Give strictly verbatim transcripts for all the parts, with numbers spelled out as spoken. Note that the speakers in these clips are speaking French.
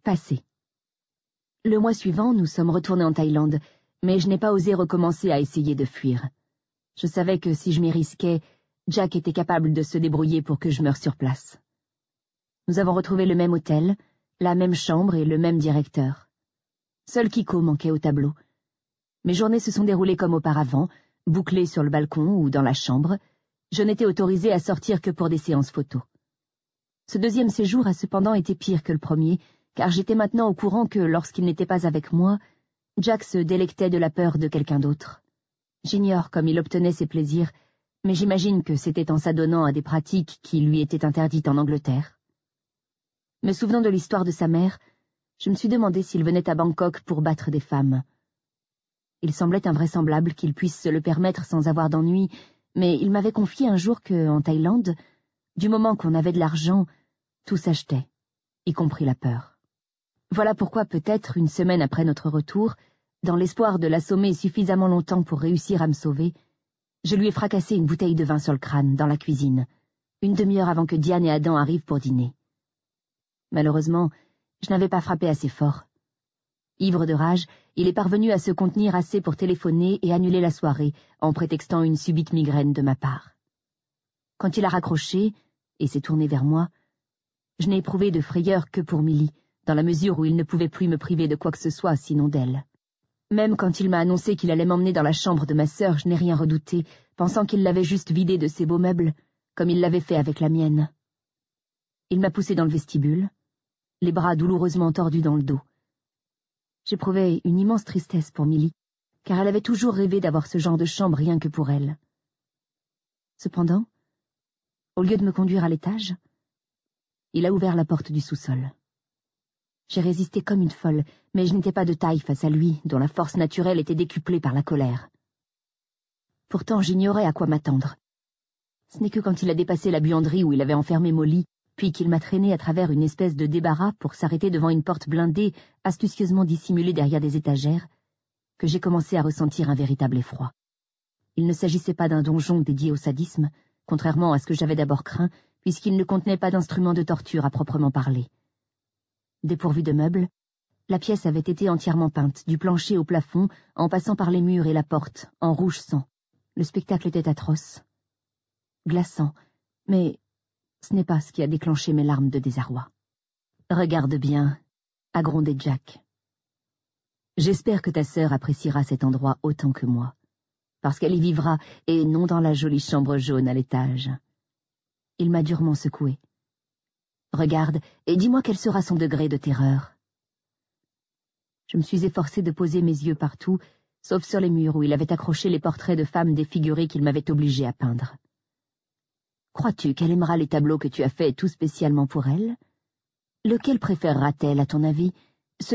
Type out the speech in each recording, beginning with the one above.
Passé. Le mois suivant, nous sommes retournés en Thaïlande, mais je n'ai pas osé recommencer à essayer de fuir. Je savais que si je m'y risquais, Jack était capable de se débrouiller pour que je meure sur place. Nous avons retrouvé le même hôtel, la même chambre et le même directeur. Seul Kiko manquait au tableau. Mes journées se sont déroulées comme auparavant, bouclées sur le balcon ou dans la chambre. Je n'étais autorisée à sortir que pour des séances photos. Ce deuxième séjour a cependant été pire que le premier, car j'étais maintenant au courant que, lorsqu'il n'était pas avec moi, Jack se délectait de la peur de quelqu'un d'autre. J'ignore comme il obtenait ses plaisirs, mais j'imagine que c'était en s'adonnant à des pratiques qui lui étaient interdites en Angleterre. Me souvenant de l'histoire de sa mère, je me suis demandé s'il venait à Bangkok pour battre des femmes. Il semblait invraisemblable qu'il puisse se le permettre sans avoir d'ennui, mais il m'avait confié un jour que, en Thaïlande, du moment qu'on avait de l'argent, tout s'achetait, y compris la peur. Voilà pourquoi peut-être, une semaine après notre retour, dans l'espoir de l'assommer suffisamment longtemps pour réussir à me sauver, je lui ai fracassé une bouteille de vin sur le crâne, dans la cuisine, une demi-heure avant que Diane et Adam arrivent pour dîner. Malheureusement, je n'avais pas frappé assez fort. Ivre de rage, il est parvenu à se contenir assez pour téléphoner et annuler la soirée, en prétextant une subite migraine de ma part. Quand il a raccroché, et s'est tourné vers moi, je n'ai éprouvé de frayeur que pour Milly, dans la mesure où il ne pouvait plus me priver de quoi que ce soit sinon d'elle. Même quand il m'a annoncé qu'il allait m'emmener dans la chambre de ma sœur, je n'ai rien redouté, pensant qu'il l'avait juste vidée de ses beaux meubles, comme il l'avait fait avec la mienne. Il m'a poussé dans le vestibule, les bras douloureusement tordus dans le dos. J'éprouvais une immense tristesse pour Milly, car elle avait toujours rêvé d'avoir ce genre de chambre rien que pour elle. Cependant, au lieu de me conduire à l'étage, il a ouvert la porte du sous-sol. J'ai résisté comme une folle, mais je n'étais pas de taille face à lui, dont la force naturelle était décuplée par la colère. Pourtant, j'ignorais à quoi m'attendre. Ce n'est que quand il a dépassé la buanderie où il avait enfermé Molly, puis qu'il m'a traîné à travers une espèce de débarras pour s'arrêter devant une porte blindée, astucieusement dissimulée derrière des étagères, que j'ai commencé à ressentir un véritable effroi. Il ne s'agissait pas d'un donjon dédié au sadisme, contrairement à ce que j'avais d'abord craint, puisqu'il ne contenait pas d'instrument de torture à proprement parler. Dépourvue de meubles, la pièce avait été entièrement peinte, du plancher au plafond, en passant par les murs et la porte, en rouge sang. Le spectacle était atroce, glaçant, mais ce n'est pas ce qui a déclenché mes larmes de désarroi. « Regarde bien », a grondé Jack. « J'espère que ta sœur appréciera cet endroit autant que moi, parce qu'elle y vivra, et non dans la jolie chambre jaune à l'étage. » Il m'a durement secoué. « Regarde, et dis-moi quel sera son degré de terreur. » Je me suis efforcée de poser mes yeux partout, sauf sur les murs où il avait accroché les portraits de femmes défigurées qu'il m'avait obligé à peindre. « Crois-tu qu'elle aimera les tableaux que tu as faits tout spécialement pour elle? Lequel préférera-t-elle, à ton avis? Celui-ci »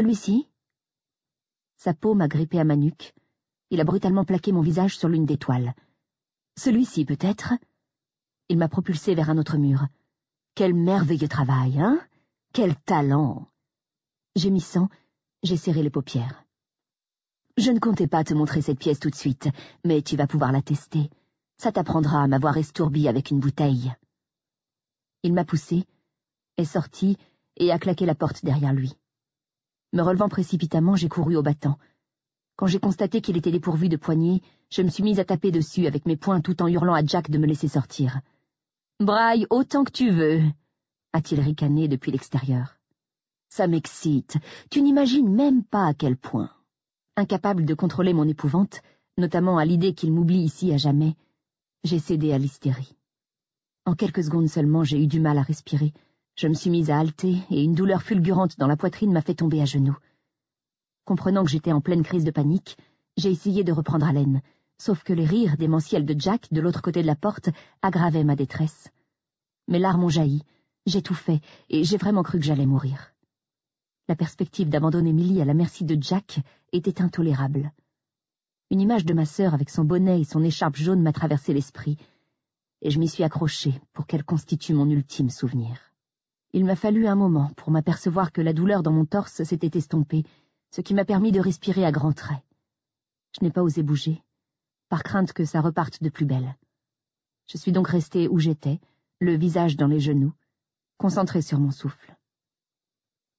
Sa paume a grippé à ma nuque. Il a brutalement plaqué mon visage sur l'une des toiles. « Celui-ci, peut-être » Il m'a propulsé vers un autre mur. « Quel merveilleux travail, hein? Quel talent !» Gémissant, j'ai serré les paupières. « Je ne comptais pas te montrer cette pièce tout de suite, mais tu vas pouvoir la tester. Ça t'apprendra à m'avoir estourbi avec une bouteille. » Il m'a poussé, est sorti et a claqué la porte derrière lui. Me relevant précipitamment, j'ai couru au battant. Quand j'ai constaté qu'il était dépourvu de poignée, je me suis mise à taper dessus avec mes poings tout en hurlant à Jack de me laisser sortir. « Braille autant que tu veux !» a-t-il ricané depuis l'extérieur. « Ça m'excite, tu n'imagines même pas à quel point. » Incapable de contrôler mon épouvante, notamment à l'idée qu'il m'oublie ici à jamais, j'ai cédé à l'hystérie. En quelques secondes seulement, j'ai eu du mal à respirer. Je me suis mise à halter et une douleur fulgurante dans la poitrine m'a fait tomber à genoux. Comprenant que j'étais en pleine crise de panique, j'ai essayé de reprendre haleine, sauf que les rires démentiels de Jack de l'autre côté de la porte aggravaient ma détresse. Mes larmes ont jailli, j'étouffais et j'ai vraiment cru que j'allais mourir. La perspective d'abandonner Milly à la merci de Jack était intolérable. Une image de ma sœur avec son bonnet et son écharpe jaune m'a traversé l'esprit, et je m'y suis accrochée pour qu'elle constitue mon ultime souvenir. Il m'a fallu un moment pour m'apercevoir que la douleur dans mon torse s'était estompée, ce qui m'a permis de respirer à grands traits. Je n'ai pas osé bouger, par crainte que ça reparte de plus belle. Je suis donc restée où j'étais, le visage dans les genoux, concentrée sur mon souffle.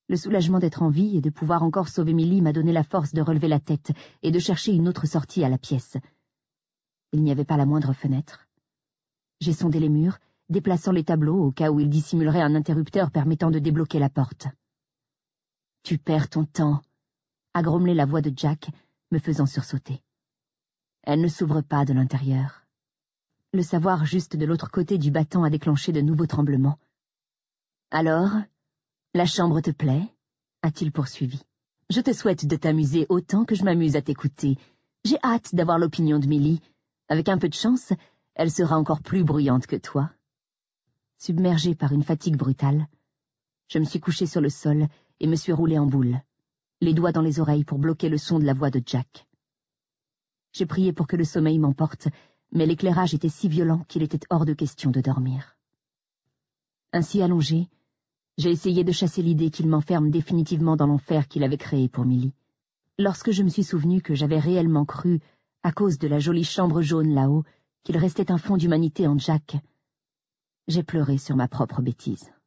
Le soulagement d'être en vie et de pouvoir encore sauver Millie m'a donné la force de relever la tête et de chercher une autre sortie à la pièce. Il n'y avait pas la moindre fenêtre. J'ai sondé les murs, déplaçant les tableaux au cas où ils dissimuleraient un interrupteur permettant de débloquer la porte. « Tu perds ton temps », a grommelé la voix de Jack, me faisant sursauter. Elle ne s'ouvre pas de l'intérieur. Le savoir juste de l'autre côté du battant a déclenché de nouveaux tremblements. « Alors, la chambre te plaît ?» a-t-il poursuivi. « Je te souhaite de t'amuser autant que je m'amuse à t'écouter. J'ai hâte d'avoir l'opinion de Millie. Avec un peu de chance, elle sera encore plus bruyante que toi. » Submergée par une fatigue brutale, je me suis couchée sur le sol et me suis roulée en boule, les doigts dans les oreilles pour bloquer le son de la voix de Jack. J'ai prié pour que le sommeil m'emporte, mais l'éclairage était si violent qu'il était hors de question de dormir. Ainsi allongée, j'ai essayé de chasser l'idée qu'il m'enferme définitivement dans l'enfer qu'il avait créé pour Millie. Lorsque je me suis souvenu que j'avais réellement cru, à cause de la jolie chambre jaune là-haut, qu'il restait un fond d'humanité en Jack, j'ai pleuré sur ma propre bêtise.